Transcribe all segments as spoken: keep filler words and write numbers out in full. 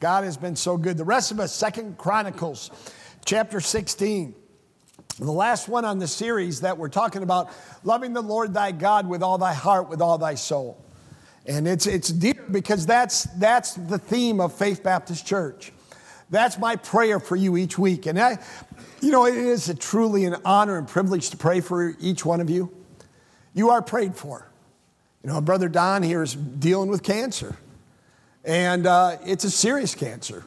God has been so good. The rest of us, Second Chronicles, chapter sixteen. The last one on the series that we're talking about, loving the Lord thy God with all thy heart, with all thy soul. And it's it's dear because that's that's the theme of Faith Baptist Church. That's my prayer for you each week. And I, you know, it is a truly an honor and privilege to pray for each one of you. You are prayed for. You know, Brother Don here is dealing with cancer. And uh, it's a serious cancer.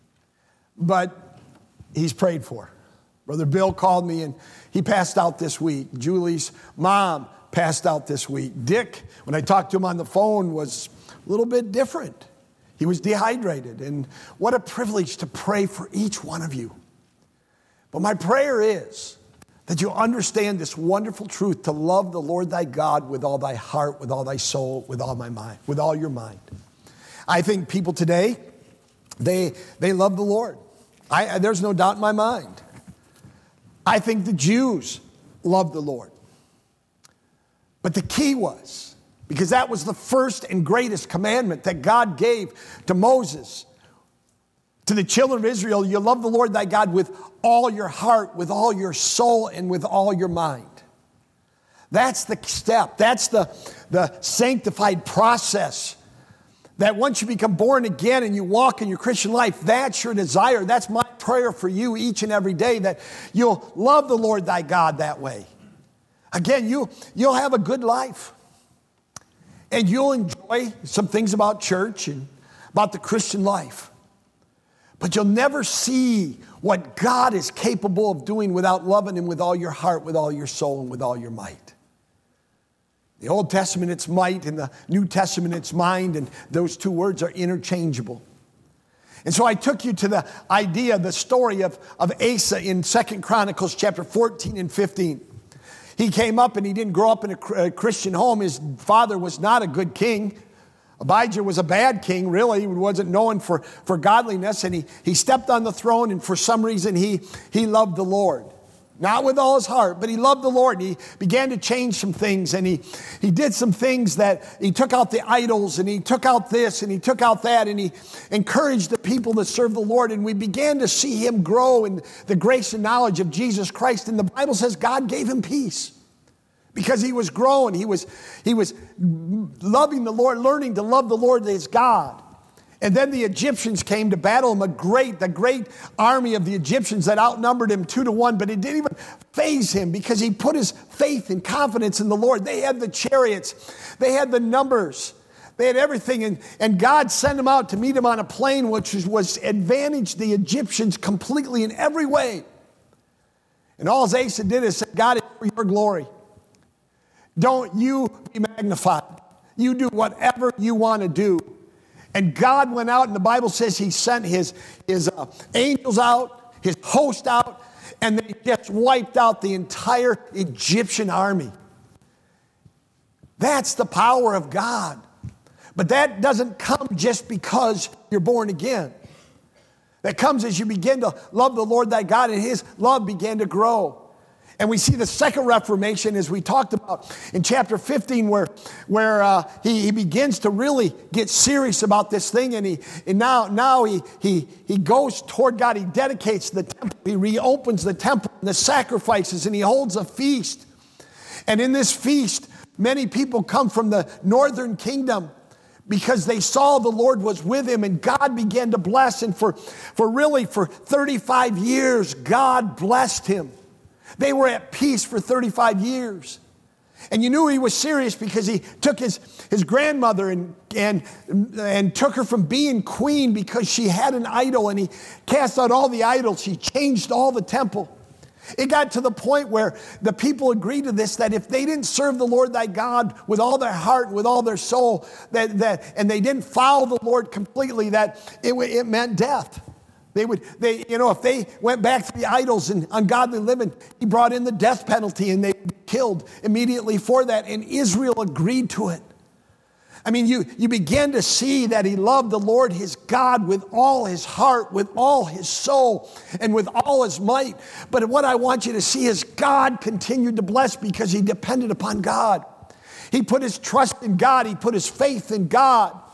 But he's prayed for. Brother Bill called me and he passed out this week. Julie's mom passed out this week. Dick, when I talked to him on the phone, was a little bit different. He was dehydrated. And what a privilege to pray for each one of you. But my prayer is that you'll understand this wonderful truth to love the Lord thy God with all thy heart, with all thy soul, with all my mind, with all your mind. I think people today, they, they love the Lord. I, there's no doubt in my mind. I think the Jews loved the Lord. But the key was, because that was the first and greatest commandment that God gave to Moses, to the children of Israel, you love the Lord thy God with all your heart, with all your soul, and with all your mind. That's the step. That's the, the sanctified process. That once you become born again and you walk in your Christian life, that's your desire. That's my prayer for you each and every day, that you'll love the Lord thy God that way. Again, you, you'll have a good life. And you'll enjoy some things about church and about the Christian life. But you'll never see what God is capable of doing without loving him with all your heart, with all your soul, and with all your might. The Old Testament, it's might, and the New Testament, it's mind, and those two words are interchangeable. And so I took you to the idea, the story of, of Asa in Second Chronicles chapter fourteen and fifteen. He came up and he didn't grow up in a Christian home. His father was not a good king. Abijah was a bad king, really. He wasn't known for, for godliness, and he, he stepped on the throne, and for some reason he, he loved the Lord. Not with all his heart, but he loved the Lord. And he began to change some things, and he, he did some things that he took out the idols, and he took out this, and he took out that, and he encouraged the people to serve the Lord. And we began to see him grow in the grace and knowledge of Jesus Christ. And the Bible says God gave him peace because he was growing. He was, he was loving the Lord, learning to love the Lord as God. And then the Egyptians came to battle him, a great, the great army of the Egyptians that outnumbered him two to one, but it didn't even faze him because he put his faith and confidence in the Lord. They had the chariots, they had the numbers, they had everything, and, and God sent him out to meet him on a plain, which was, was advantaged the Egyptians completely in every way. And all Asa did is say, God, it's for your glory. Don't you be magnified. You do whatever you want to do. And God went out, and the Bible says he sent his, his uh, angels out, his host out, and they just wiped out the entire Egyptian army. That's the power of God. But that doesn't come just because you're born again. That comes as you begin to love the Lord thy God, and his love began to grow. And we see the second Reformation, as we talked about in chapter fifteen, where, where uh, he, he begins to really get serious about this thing. And, he, and now, now he, he, he goes toward God. He dedicates the temple. He reopens the temple and the sacrifices, and he holds a feast. And in this feast, many people come from the northern kingdom because they saw the Lord was with him, and God began to bless. And for, for really, for thirty-five years, God blessed him. They were at peace for thirty-five years. And you knew he was serious because he took his, his grandmother and, and, and took her from being queen because she had an idol, and he cast out all the idols. He changed all the temple. It got to the point where the people agreed to this, that if they didn't serve the Lord thy God with all their heart, with all their soul, that, that, and they didn't follow the Lord completely, that it, it meant death. They would, they, you know, if they went back to the idols and ungodly living, he brought in the death penalty, and they were killed immediately for that. And Israel agreed to it. I mean, you, you begin to see that he loved the Lord his God with all his heart, with all his soul, and with all his might. But what I want you to see is God continued to bless because he depended upon God. He put his trust in God. He put his faith in God.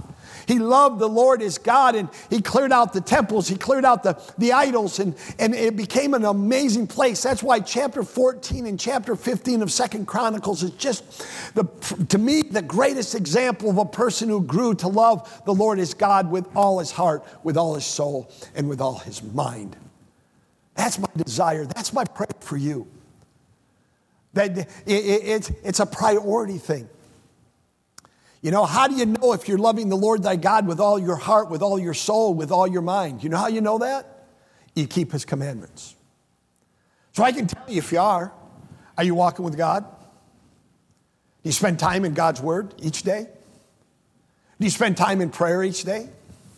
He loved the Lord as God, and he cleared out the temples. He cleared out the, the idols, and, and it became an amazing place. That's why chapter fourteen and chapter fifteen of Second Chronicles is just, the, to me, the greatest example of a person who grew to love the Lord as God with all his heart, with all his soul, and with all his mind. That's my desire. That's my prayer for you. That it, it, it's, it's a priority thing. You know, how do you know if you're loving the Lord thy God with all your heart, with all your soul, with all your mind? You know how you know that? You keep his commandments. So I can tell you if you are. Are you walking with God? Do you spend time in God's word each day? Do you spend time in prayer each day?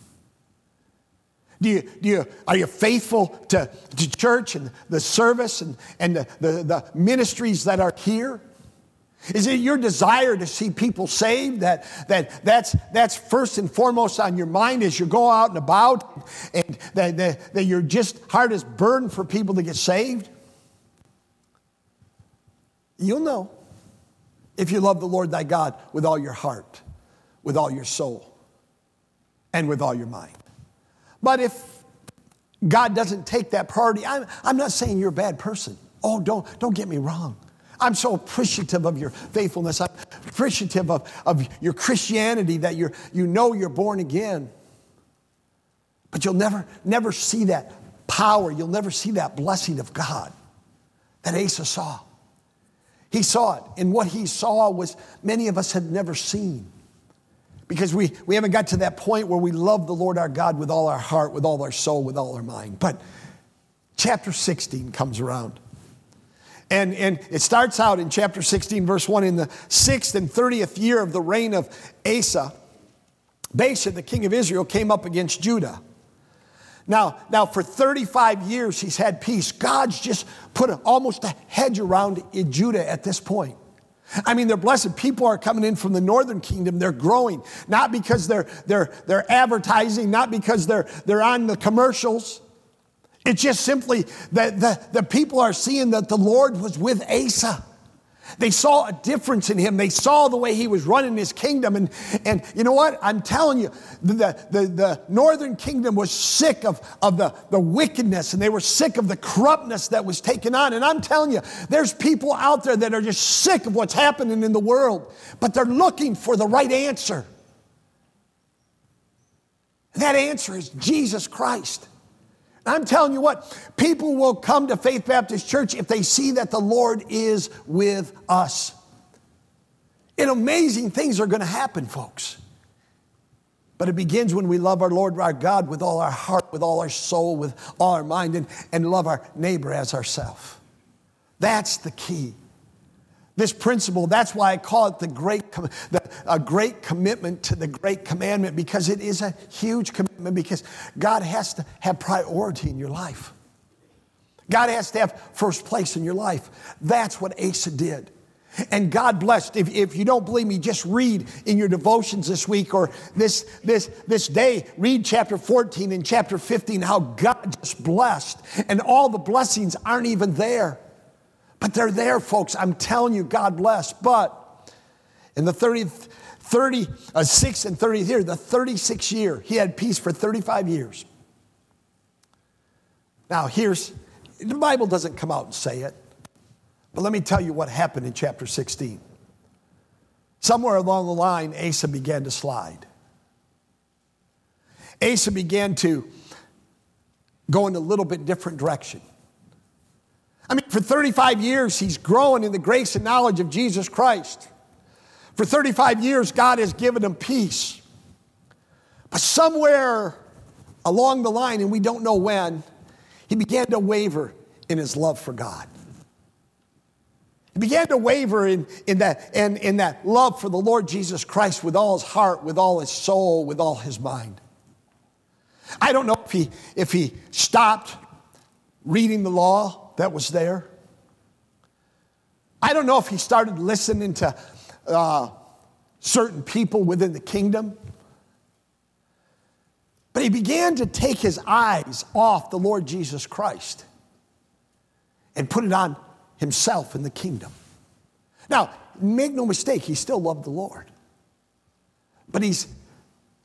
Do you, do you, are you faithful to, to church and the service and, and the, the, the ministries that are here? Is it your desire to see people saved? That, that that's, that's first and foremost on your mind as you go out and about, and that, that, that your just heart is burdened for people to get saved? You'll know if you love the Lord thy God with all your heart, with all your soul, and with all your mind. But if God doesn't take that priority, I'm, I'm not saying you're a bad person. Oh, don't, don't get me wrong. I'm so appreciative of your faithfulness. I'm appreciative of, of your Christianity, that you're, you know you're born again. But you'll never, never see that power. You'll never see that blessing of God that Asa saw. He saw it. And what he saw was many of us had never seen. Because we, we haven't got to that point where we love the Lord our God with all our heart, with all our soul, with all our mind. But chapter sixteen comes around. And, and it starts out in chapter sixteen, verse one, in the sixth and thirtieth year of the reign of Asa, Baasha, the king of Israel, came up against Judah. Now, now for thirty-five years, he's had peace. God's just put a, almost a hedge around Judah at this point. I mean, they're blessed. People are coming in from the northern kingdom. They're growing, not because they're, they're, they're advertising, not because they're, they're on the commercials. It's just simply that the, the people are seeing that the Lord was with Asa. They saw a difference in him. They saw the way he was running his kingdom. And, and you know what? I'm telling you, the, the, the northern kingdom was sick of, of the, the wickedness, and they were sick of the corruptness that was taken on. And I'm telling you, there's people out there that are just sick of what's happening in the world, but they're looking for the right answer. And that answer is Jesus Christ. I'm telling you what, people will come to Faith Baptist Church if they see that the Lord is with us. And amazing things are going to happen, folks. But it begins when we love our Lord our God with all our heart, with all our soul, with all our mind, and, and love our neighbor as ourselves. That's the key. This principle, that's why I call it the great, the, a great commitment to the great commandment, because it is a huge commitment, because God has to have priority in your life. God has to have first place in your life. That's what Asa did. And God blessed. If, if you don't believe me, just read in your devotions this week or this, this, this day, read chapter fourteen and chapter fifteen, how God just blessed. And all the blessings aren't even there. But they're there, folks. I'm telling you, God bless. But in the thirtieth, thirty, uh, sixth and thirtieth year, the thirty-sixth year, he had peace for thirty-five years. Now, here's, the Bible doesn't come out and say it, but let me tell you what happened in chapter sixteen. Somewhere along the line, Asa began to slide. Asa began to go in a little bit different direction. I mean, for thirty-five years, he's growing in the grace and knowledge of Jesus Christ. For thirty-five years, God has given him peace. But somewhere along the line, and we don't know when, he began to waver in his love for God. He began to waver in, in, that, in, in that love for the Lord Jesus Christ with all his heart, with all his soul, with all his mind. I don't know if he, if he stopped reading the law that was there. I don't know if he started listening to uh, certain people within the kingdom. But he began to take his eyes off the Lord Jesus Christ and put it on himself and the kingdom. Now, make no mistake, he still loved the Lord. But he's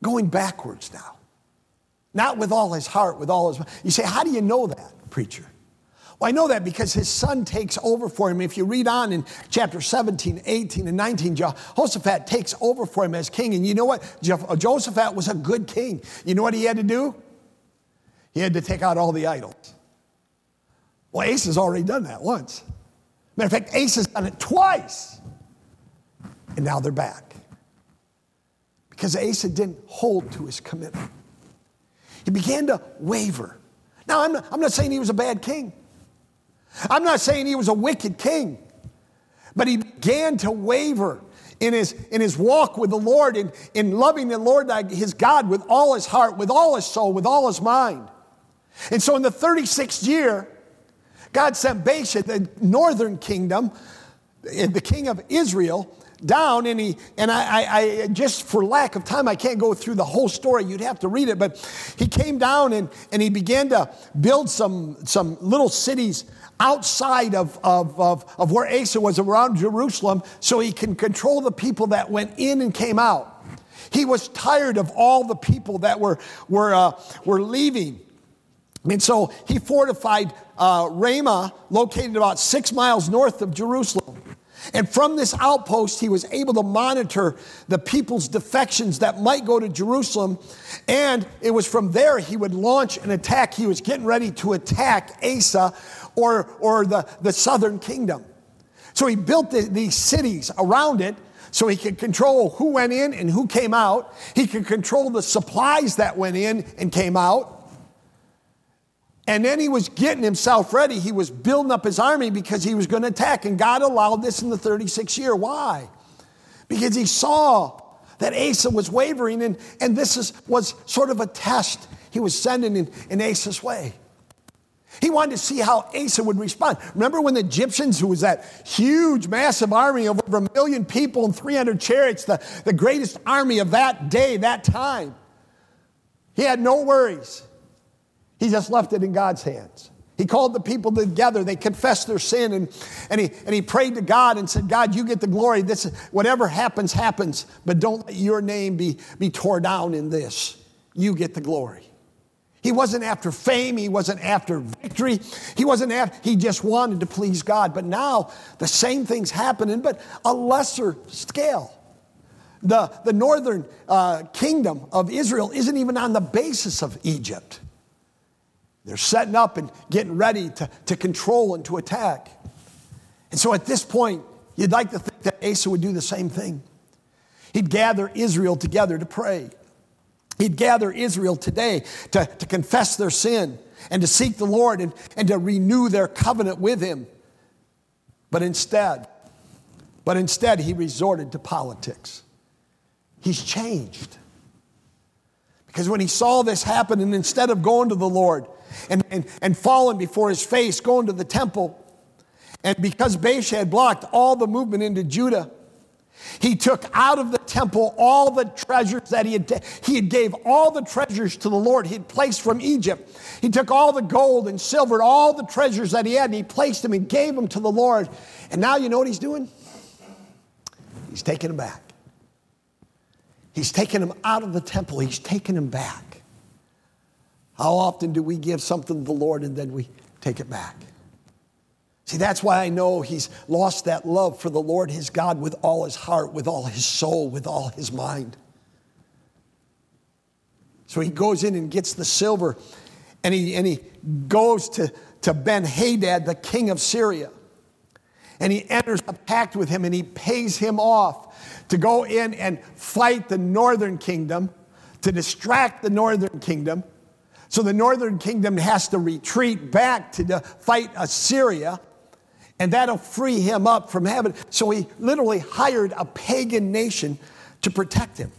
going backwards now. Not with all his heart, with all his mind. You say, how do you know that, preacher? Well, I know that because his son takes over for him. If you read on in chapter seventeen, eighteen, and nineteen, Jehoshaphat takes over for him as king. And you know what? Jehoshaphat was a good king. You know what he had to do? He had to take out all the idols. Well, Asa's already done that once. Matter of fact, Asa's done it twice. And now they're back. Because Asa didn't hold to his commitment. He began to waver. Now, I'm not, I'm not saying he was a bad king. I'm not saying he was a wicked king. But he began to waver in his, in his walk with the Lord, in, in loving the Lord his God with all his heart, with all his soul, with all his mind. And so in the thirty-sixth year, God sent Baasha, the northern kingdom, the king of Israel, down, and he and I, I, I just for lack of time I can't go through the whole story. You'd have to read it, but he came down and and he began to build some some little cities outside of of of, of where Asa was, around Jerusalem, so he can control the people that went in and came out. He was tired of all the people that were were uh, were leaving. And so he fortified uh, Ramah, located about six miles north of Jerusalem. And from this outpost, he was able to monitor the people's defections that might go to Jerusalem. And it was from there he would launch an attack. He was getting ready to attack Asa or, or the, the southern kingdom. So he built the, these cities around it so he could control who went in and who came out. He could control the supplies that went in and came out. And then he was getting himself ready. He was building up his army because he was going to attack. And God allowed this in the thirty-sixth year. Why? Because he saw that Asa was wavering, and, and this is, was sort of a test he was sending in, in Asa's way. He wanted to see how Asa would respond. Remember when the Egyptians, who was that huge, massive army of over a million people and three hundred chariots, the, the greatest army of that day, that time, he had no worries. He just left it in God's hands. He called the people together. They confessed their sin, and, and, he, and he prayed to God and said, God, you get the glory. This, whatever happens, happens, but don't let your name be, be torn down in this. You get the glory. He wasn't after fame. He wasn't after victory. He wasn't after, he just wanted to please God. But now the same thing's happening, but a lesser scale. The, the northern uh, kingdom of Israel isn't even on the basis of Egypt. They're setting up and getting ready to, to control and to attack. And so at this point, you'd like to think that Asa would do the same thing. He'd gather Israel together to pray. He'd gather Israel today to, to confess their sin and to seek the Lord and, and to renew their covenant with him. But instead, but instead he resorted to politics. He's changed. Because when he saw this happen, and instead of going to the Lord and, and, and falling before his face, going to the temple, and because Baasha had blocked all the movement into Judah, he took out of the temple all the treasures that he had, he had gave all the treasures to the Lord he had placed from Egypt. He took all the gold and silver, all the treasures that he had, and he placed them and gave them to the Lord. And now you know what he's doing? He's taking them back. He's taking them out of the temple. He's taking them back. How often do we give something to the Lord and then we take it back? See, that's why I know he's lost that love for the Lord his God with all his heart, with all his soul, with all his mind. So he goes in and gets the silver, and he, and he goes to, to Ben-Hadad, the king of Syria. And he enters a pact with him, and he pays him off to go in and fight the northern kingdom, to distract the northern kingdom. So the northern kingdom has to retreat back to fight Assyria, and that'll free him up from having. So he literally hired a pagan nation to protect him.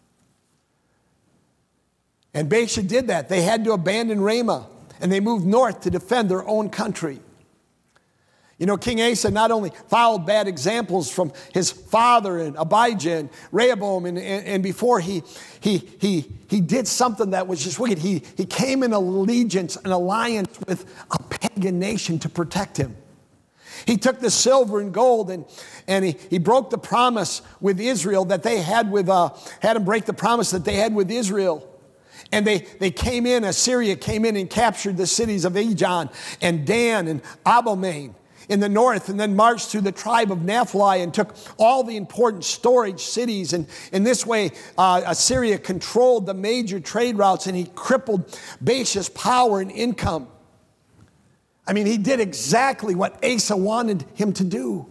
And Baasha did that. They had to abandon Ramah, and they moved north to defend their own country. You know, King Asa not only followed bad examples from his father and Abijah and Rehoboam, and, and, and before he, he, he, he did something that was just wicked. He, he came in allegiance, an alliance with a pagan nation to protect him. He took the silver and gold and, and he, he broke the promise with Israel that they had with, uh, had him break the promise that they had with Israel. And they, they came in, Assyria came in and captured the cities of Ijon and Dan and Abelmaim in the north, and then marched through the tribe of Naphtali and took all the important storage cities. And in this way, uh, Assyria controlled the major trade routes, and he crippled Baasha's power and income. I mean, he did exactly what Asa wanted him to do.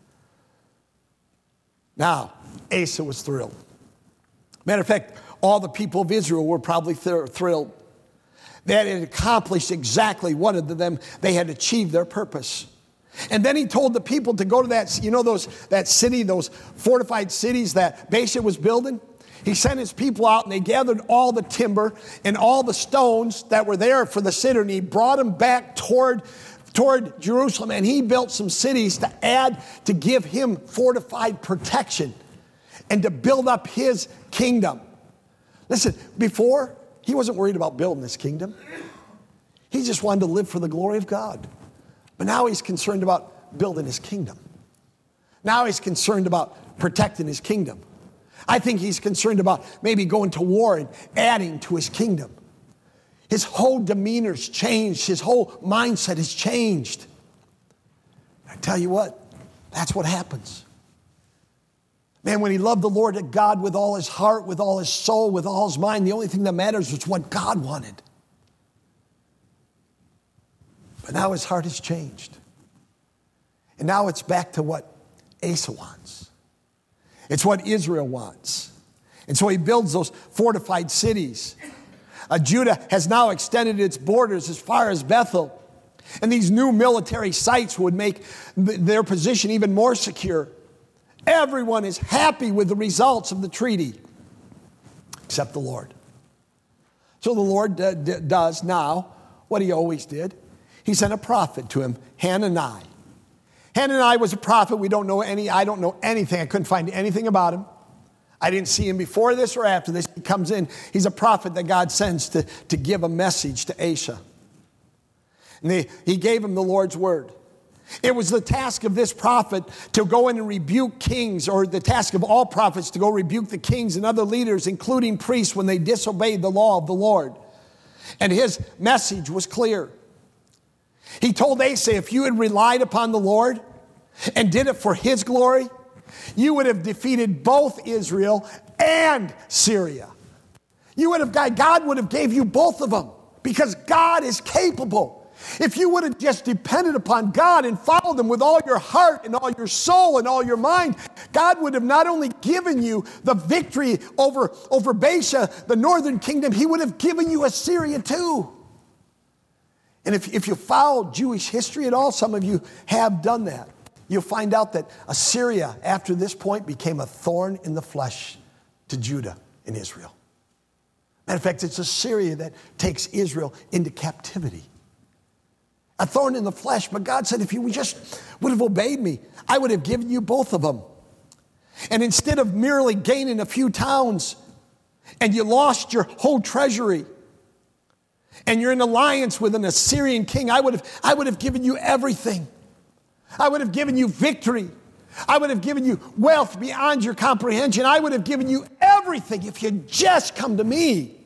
Now, Asa was thrilled. Matter of fact, all the people of Israel were probably th- thrilled. They had accomplished exactly what of them. They had achieved their purpose. And then he told the people to go to that, you know, those that city, those fortified cities that Baasha was building? He sent his people out, and they gathered all the timber and all the stones that were there for the city, and he brought them back toward, toward Jerusalem, and he built some cities to add, to give him fortified protection and to build up his kingdom. Listen, before, he wasn't worried about building this kingdom. He just wanted to live for the glory of God. But now he's concerned about building his kingdom. Now he's concerned about protecting his kingdom. I think he's concerned about maybe going to war and adding to his kingdom. His whole demeanor's changed. His whole mindset has changed. I tell you what, that's what happens. Man, when he loved the Lord God with all his heart, with all his soul, with all his mind, the only thing that matters was what God wanted. But now his heart has changed. And now it's back to what Asa wants. It's what Israel wants. And so he builds those fortified cities. Uh, Judah has now extended its borders as far as Bethel. And these new military sites would make th- their position even more secure. Everyone is happy with the results of the treaty, except the Lord. So the Lord d- d- does now what he always did. He sent a prophet to him, Hanani. Hanani was a prophet. We don't know any, I don't know anything. I couldn't find anything about him. I didn't see him before this or after this. He comes in. He's a prophet that God sends to, to give a message to Asa. And they, he gave him the Lord's word. It was the task of this prophet to go in and rebuke kings, or the task of all prophets to go rebuke the kings and other leaders, including priests, when they disobeyed the law of the Lord. And his message was clear. He told Asa, if you had relied upon the Lord and did it for his glory, you would have defeated both Israel and Syria. You would have, God would have gave you both of them, because God is capable. If you would have just depended upon God and followed him with all your heart and all your soul and all your mind, God would have not only given you the victory over, over Baasha, the northern kingdom, he would have given you Assyria too. And if, if you follow Jewish history at all, some of you have done that. You'll find out that Assyria, after this point, became a thorn in the flesh to Judah and Israel. Matter of fact, it's Assyria that takes Israel into captivity. A thorn in the flesh, but God said, if you just would have obeyed me, I would have given you both of them. And instead of merely gaining a few towns, and you lost your whole treasury, and you're in alliance with an Assyrian king, I would have, I would have given you everything. I would have given you victory. I would have given you wealth beyond your comprehension. I would have given you everything if you'd just come to me.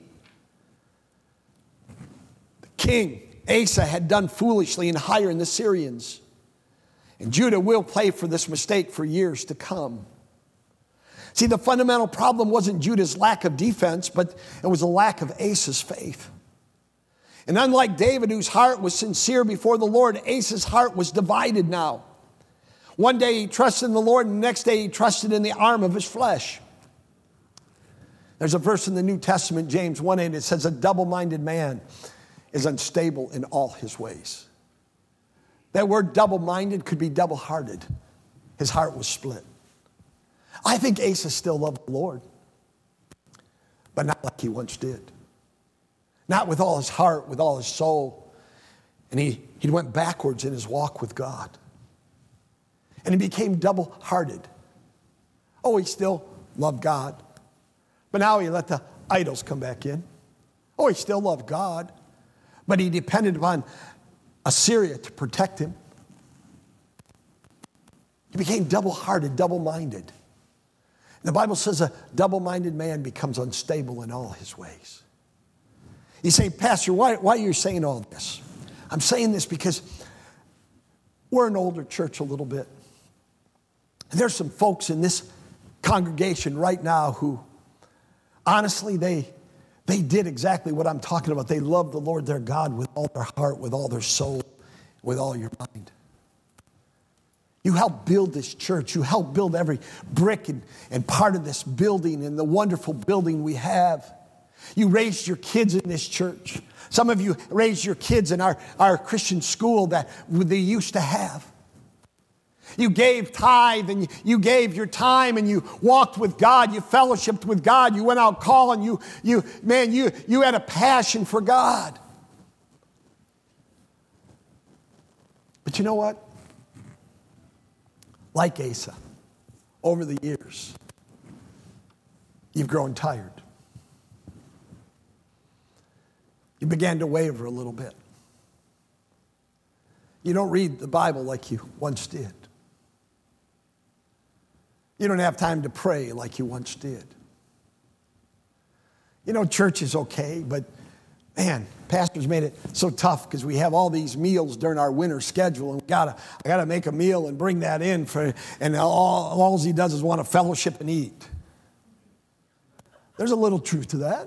The king, Asa, had done foolishly in hiring the Syrians. And Judah will pay for this mistake for years to come. See, the fundamental problem wasn't Judah's lack of defense, but it was a lack of Asa's faith. And unlike David, whose heart was sincere before the Lord, Asa's heart was divided now. One day he trusted in the Lord, and the next day he trusted in the arm of his flesh. There's a verse in the New Testament, James one eight, it says, a double-minded man is unstable in all his ways. That word double-minded could be double-hearted. His heart was split. I think Asa still loved the Lord, but not like he once did. Not with all his heart, with all his soul. And he, he went backwards in his walk with God. And he became double-hearted. Oh, he still loved God. But now he let the idols come back in. Oh, he still loved God. But he depended upon Assyria to protect him. He became double-hearted, double-minded. The Bible says a double-minded man becomes unstable in all his ways. You say, Pastor, why, why are you saying all this? I'm saying this because we're an older church a little bit. And there's some folks in this congregation right now who, honestly, they, they did exactly what I'm talking about. They loved the Lord their God with all their heart, with all their soul, with all your mind. You helped build this church. You helped build every brick and, and part of this building and the wonderful building we have. You raised your kids in this church. Some of you raised your kids in our, our Christian school that they used to have. You gave tithe and you gave your time and you walked with God. You fellowshiped with God. You went out calling. You, you, man, you, you had a passion for God. But you know what? Like Asa, over the years, you've grown tired. You began to waver a little bit. You don't read the Bible like you once did. You don't have time to pray like you once did. You know, church is okay, but man, pastors made it so tough because we have all these meals during our winter schedule, and we gotta, I gotta make a meal and bring that in for, and all, all he does is want to fellowship and eat. There's a little truth to that.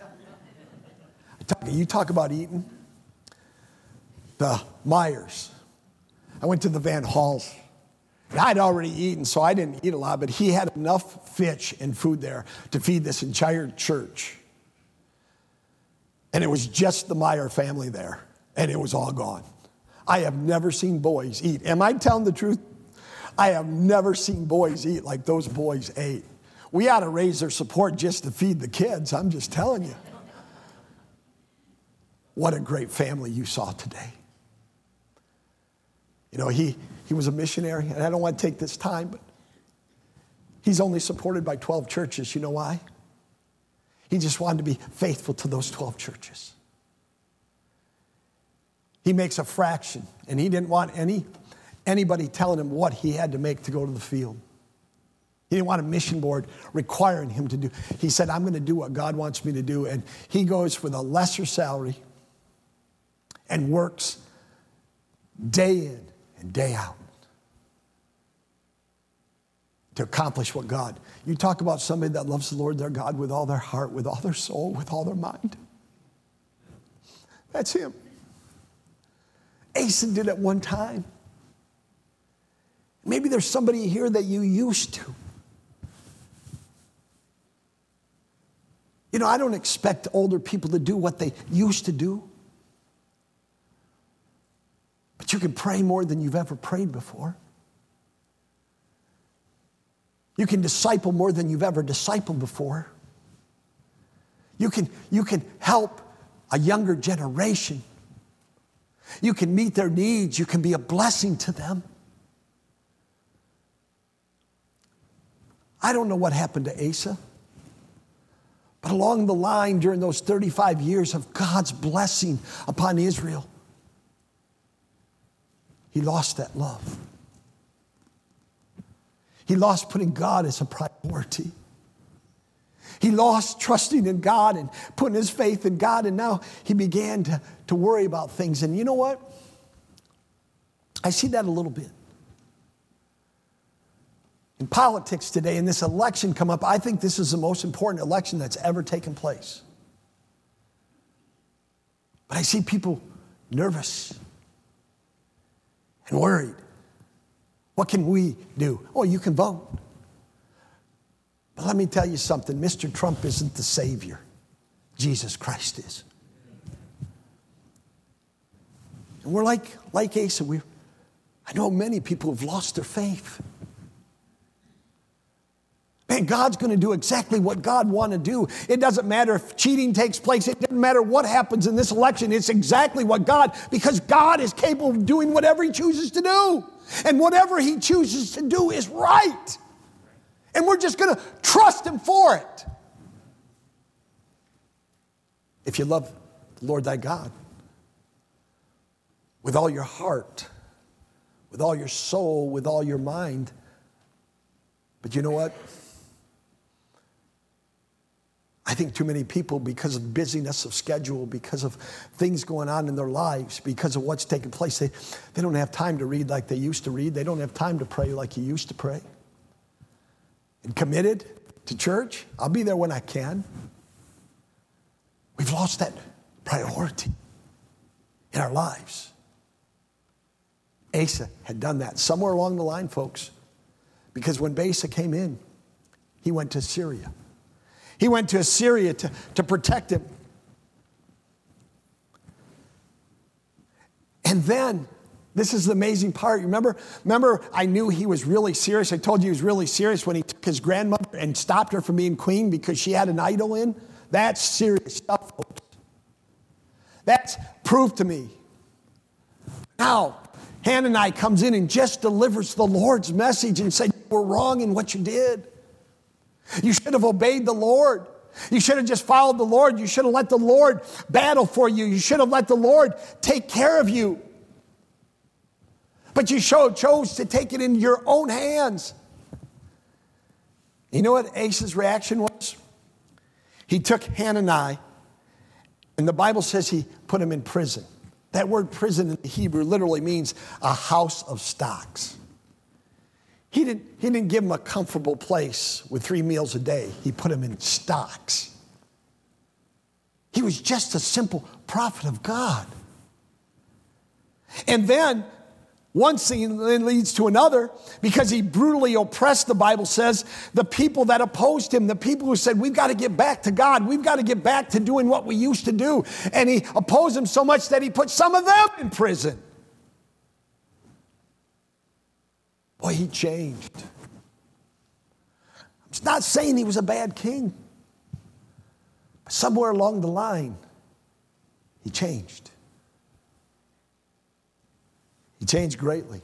You talk about eating. The Myers. I went to the Van Halls. I'd already eaten, so I didn't eat a lot, but he had enough fish and food there to feed this entire church. And it was just the Meyer family there, and it was all gone. I have never seen boys eat. Am I telling the truth? I have never seen boys eat like those boys ate. We ought to raise their support just to feed the kids. I'm just telling you. What a great family you saw today. You know, he, he was a missionary, and I don't want to take this time, but he's only supported by twelve churches. You know why? He just wanted to be faithful to those twelve churches. He makes a fraction, and he didn't want any anybody telling him what he had to make to go to the field. He didn't want a mission board requiring him to do. He said, I'm going to do what God wants me to do, and he goes with a lesser salary and works day in and day out to accomplish what God. You talk about somebody that loves the Lord their God with all their heart, with all their soul, with all their mind. That's him. Asa did it one time. Maybe there's somebody here that you used to. You know, I don't expect older people to do what they used to do. But you can pray more than you've ever prayed before. You can disciple more than you've ever discipled before. You can, you can help a younger generation. You can meet their needs. You can be a blessing to them. I don't know what happened to Asa, but along the line during those thirty-five years of God's blessing upon Israel, he lost that love. He lost putting God as a priority. He lost trusting in God and putting his faith in God, and now he began to, to worry about things. And you know what? I see that a little bit. In politics today, in this election come up, I think this is the most important election that's ever taken place. But I see people nervous and worried. What can we do? Oh, you can vote. But let me tell you something. Mister Trump isn't the Savior. Jesus Christ is. And we're like, like Asa. We, I know many people have lost their faith. Man, God's going to do exactly what God wants to do. It doesn't matter if cheating takes place. It doesn't matter what happens in this election. It's exactly what God, because God is capable of doing whatever he chooses to do. And whatever he chooses to do is right. And we're just going to trust him for it. If you love the Lord thy God with all your heart, with all your soul, with all your mind. But you know what? I think too many people, because of busyness of schedule, because of things going on in their lives, because of what's taking place, they, they don't have time to read like they used to read. They don't have time to pray like you used to pray. And committed to church, I'll be there when I can. We've lost that priority in our lives. Asa had done that somewhere along the line, folks, because when Baasa came in, he went to Syria. He went to Assyria to, to protect him. And then, this is the amazing part. You remember, remember, I knew he was really serious. I told you he was really serious when he took his grandmother and stopped her from being queen because she had an idol in. That's serious stuff, folks. That's proof to me. Now, Hananiah comes in and just delivers the Lord's message and said, you were wrong in what you did. You should have obeyed the Lord. You should have just followed the Lord. You should have let the Lord battle for you. You should have let the Lord take care of you. But you chose to take it in your own hands. You know what Asa's reaction was? He took Hananiah, and the Bible says he put him in prison. That word prison in the Hebrew literally means a house of stocks. He didn't, he didn't give him a comfortable place with three meals a day. He put him in stocks. He was just a simple prophet of God. And then, one thing then leads to another, because he brutally oppressed, the Bible says, the people that opposed him, the people who said, we've got to get back to God. We've got to get back to doing what we used to do. And he opposed them so much that he put some of them in prison. Boy, he changed. I'm not saying he was a bad king. But somewhere along the line, he changed. He changed greatly.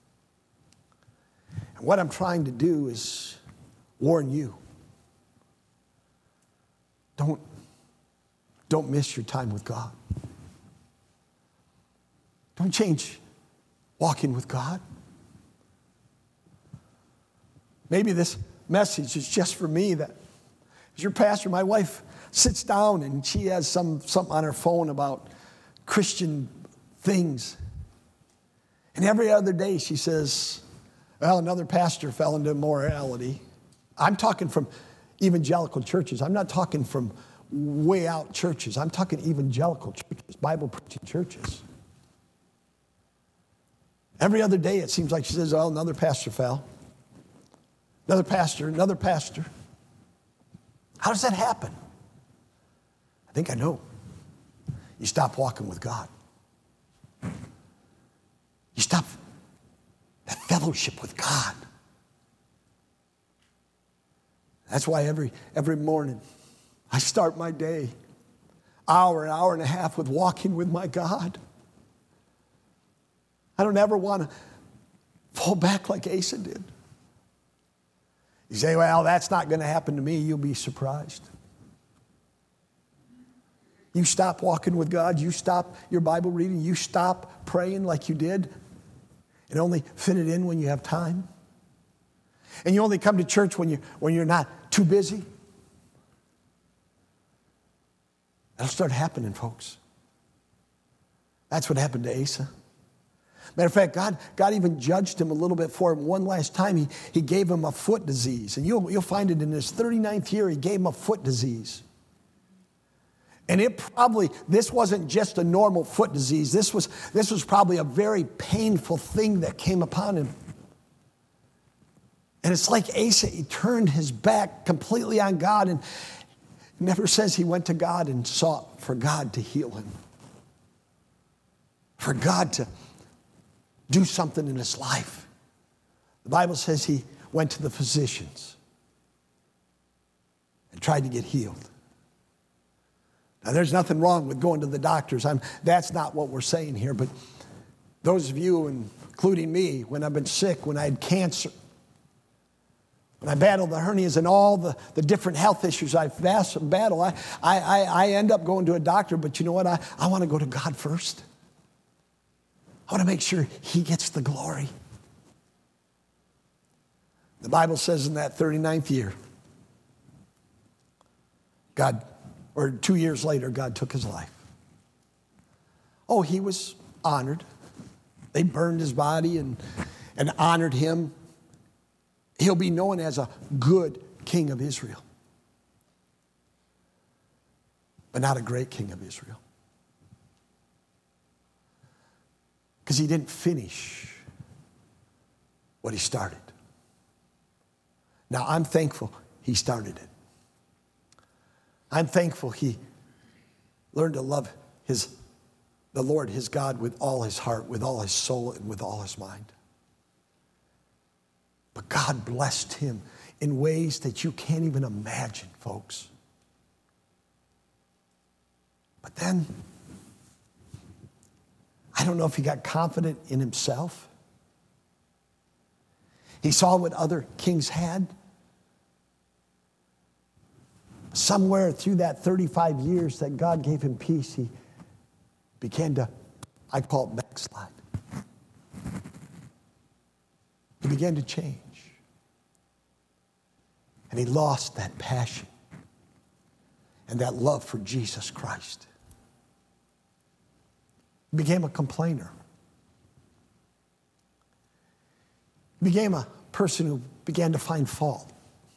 And what I'm trying to do is warn you. Don't, don't miss your time with God. Don't change walking with God. Maybe this message is just for me, that as your pastor, my wife sits down and she has some something on her phone about Christian things. And every other day she says, well, another pastor fell into immorality. I'm talking from evangelical churches. I'm not talking from way out churches. I'm talking evangelical churches, Bible preaching churches. Every other day it seems like she says, oh, another pastor fell. Another pastor, another pastor. How does that happen? I think I know. You stop walking with God. You stop that fellowship with God. That's why every, every morning I start my day, hour, an hour and a half with walking with my God. I don't ever want to fall back like Asa did. You say, well, that's not going to happen to me. You'll be surprised. You stop walking with God. You stop your Bible reading. You stop praying like you did and only fit it in when you have time. And you only come to church when, you, when you're not too busy. That'll start happening, folks. That's what happened to Asa. Matter of fact, God, God even judged him a little bit for him. One last time, he, he gave him a foot disease. And you'll, you'll find it in his thirty-ninth year, he gave him a foot disease. And it probably, this wasn't just a normal foot disease. This was, this was probably a very painful thing that came upon him. And it's like Asa, he turned his back completely on God, and it never says he went to God and sought for God to heal him. For God to do something in his life. The Bible says he went to the physicians and tried to get healed. Now, there's nothing wrong with going to the doctors. I'm, that's not what we're saying here. But those of you, including me, when I've been sick, when I had cancer, when I battled the hernias and all the, the different health issues I've battled, I, I, I end up going to a doctor. But you know what? I, I want to go to God first. I want to make sure he gets the glory. The Bible says in that thirty-ninth year, God, or two years later, God took his life. Oh, he was honored. They burned his body and, and honored him. He'll be known as a good king of Israel, but not a great king of Israel. Because he didn't finish what he started. Now, I'm thankful he started it. I'm thankful he learned to love his, the Lord, his God, with all his heart, with all his soul, and with all his mind. But God blessed him in ways that you can't even imagine, folks. But then, I don't know if he got confident in himself. He saw what other kings had. Somewhere through that thirty-five years that God gave him peace, he began to, I call it backslide. He began to change. And he lost that passion and that love for Jesus Christ. He became a complainer. He became a person who began to find fault.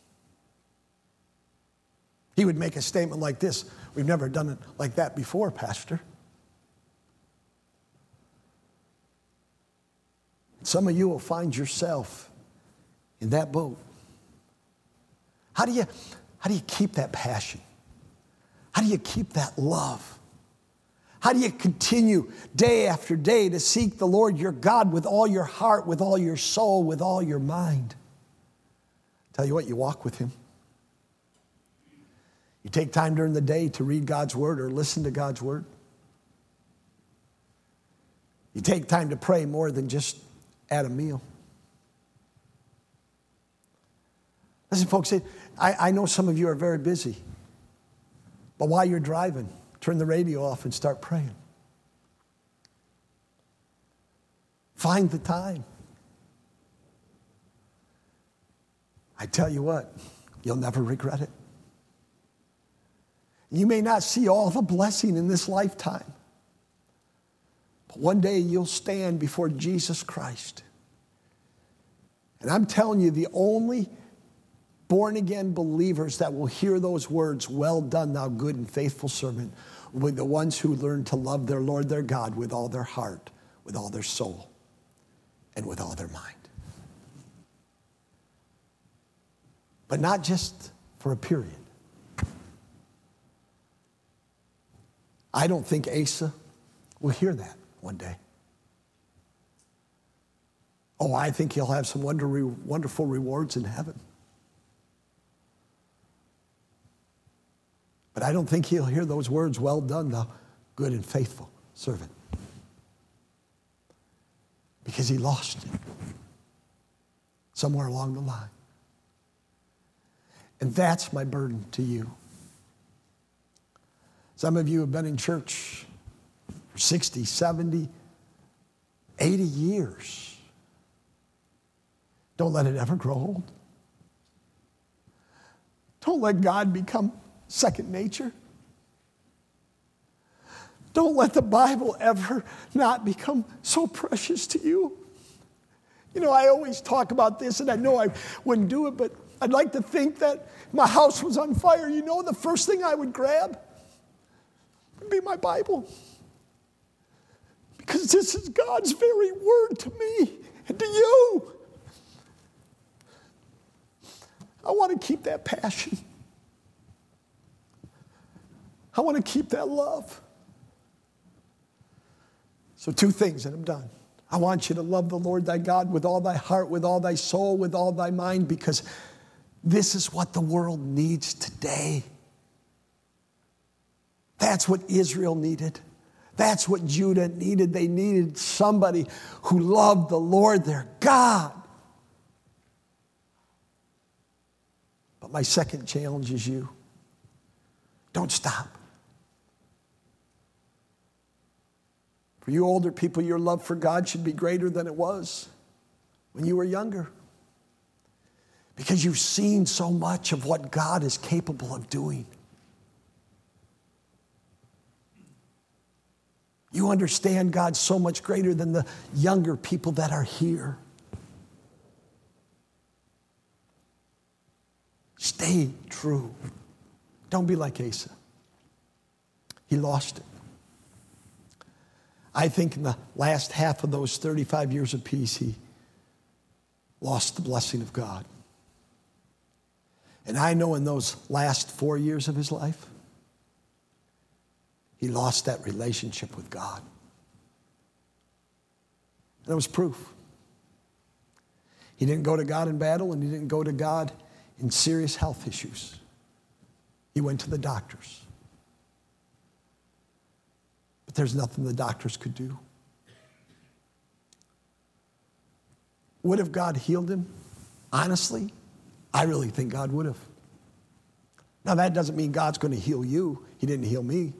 He would make a statement like this: "We've never done it like that before, Pastor." Some of you will find yourself in that boat. How do you, how do you keep that passion? How do you keep that love? How do you continue day after day to seek the Lord your God with all your heart, with all your soul, with all your mind? Tell you what, you walk with him. You take time during the day to read God's word or listen to God's word. You take time to pray more than just at a meal. Listen, folks, I, I know some of you are very busy. But while you're driving, turn the radio off and start praying. Find the time. I tell you what, you'll never regret it. You may not see all the blessing in this lifetime, but one day you'll stand before Jesus Christ. And I'm telling you, the only born-again believers that will hear those words, "Well done, thou good and faithful servant," will be the ones who learn to love their Lord, their God, with all their heart, with all their soul, and with all their mind. But not just for a period. I don't think Asa will hear that one day. Oh, I think he'll have some wonder, wonderful rewards in heaven. But I don't think he'll hear those words, "Well done, thou good and faithful servant." Because he lost it somewhere along the line. And that's my burden to you. Some of you have been in church for sixty, seventy, eighty years. Don't let it ever grow old. Don't let God become second nature. Don't let the Bible ever not become so precious to you. You know, I always talk about this, and I know I wouldn't do it, but I'd like to think that my house was on fire. You know, the first thing I would grab would be my Bible. Because this is God's very word to me and to you. I want to keep that passion. I want to keep that love. So two things, and I'm done. I want you to love the Lord thy God with all thy heart, with all thy soul, with all thy mind, because this is what the world needs today. That's what Israel needed. That's what Judah needed. They needed somebody who loved the Lord their God. But my second challenge is you. Don't stop. For you older people, your love for God should be greater than it was when you were younger. Because you've seen so much of what God is capable of doing. You understand God so much greater than the younger people that are here. Stay true. Don't be like Asa. He lost it. I think in the last half of those thirty-five years of peace, he lost the blessing of God. And I know in those last four years of his life, he lost that relationship with God. And it was proof. He didn't go to God in battle, and he didn't go to God in serious health issues. He went to the doctors. But there's nothing the doctors could do. Would have God healed him? Honestly, I really think God would have. Now, that doesn't mean God's going to heal you. He didn't heal me.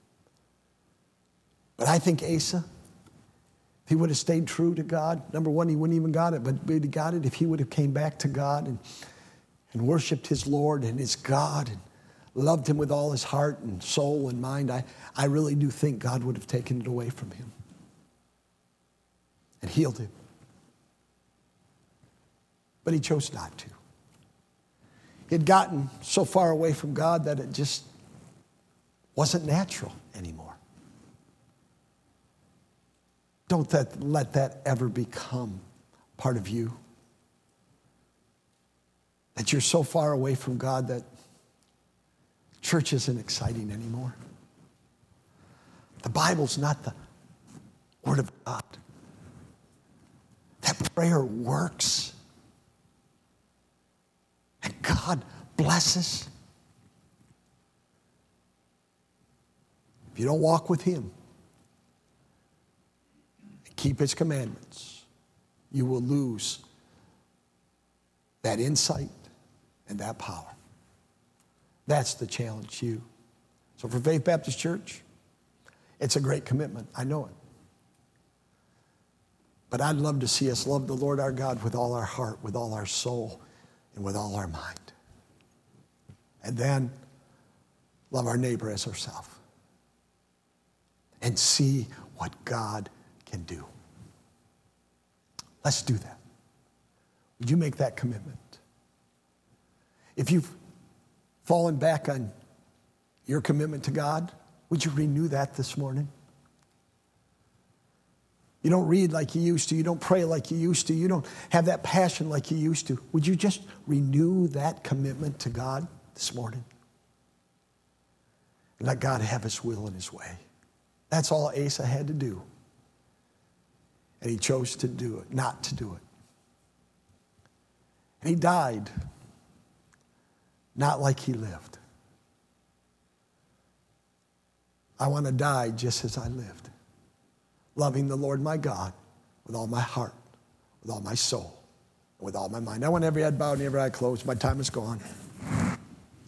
But I think Asa, if he would have stayed true to God, number one, he wouldn't even got it, but he got it if he would have came back to God and, and worshiped his Lord and his God and loved him with all his heart and soul and mind. I, I really do think God would have taken it away from him and healed him. But he chose not to. He had gotten so far away from God that it just wasn't natural anymore. Don't that, let that ever become part of you. That you're so far away from God that church isn't exciting anymore. The Bible's not the Word of God. That prayer works. And God blesses. If you don't walk with him and keep his commandments, you will lose that insight and that power. That's the challenge to you. So for Faith Baptist Church, it's a great commitment. I know it. But I'd love to see us love the Lord our God with all our heart, with all our soul, and with all our mind. And then love our neighbor as ourselves. And see what God can do. Let's do that. Would you make that commitment? If you've fallen back on your commitment to God, would you renew that this morning? You don't read like you used to. You don't pray like you used to. You don't have that passion like you used to. Would you just renew that commitment to God this morning? And let God have his will and his way. That's all Asa had to do. And he chose to do it, not to do it. And he died not like he lived. I want to die just as I lived. Loving the Lord my God with all my heart, with all my soul, and with all my mind. I want every head bowed and every eye closed. My time is gone.